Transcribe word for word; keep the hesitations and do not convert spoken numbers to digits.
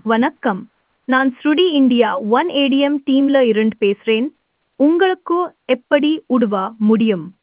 வணக்கம். நான் ஸ்ருடி India one ATM டீம்ல இருந்து பேசுறேன். உங்களுக்கு எப்படி உதவ முடியும்?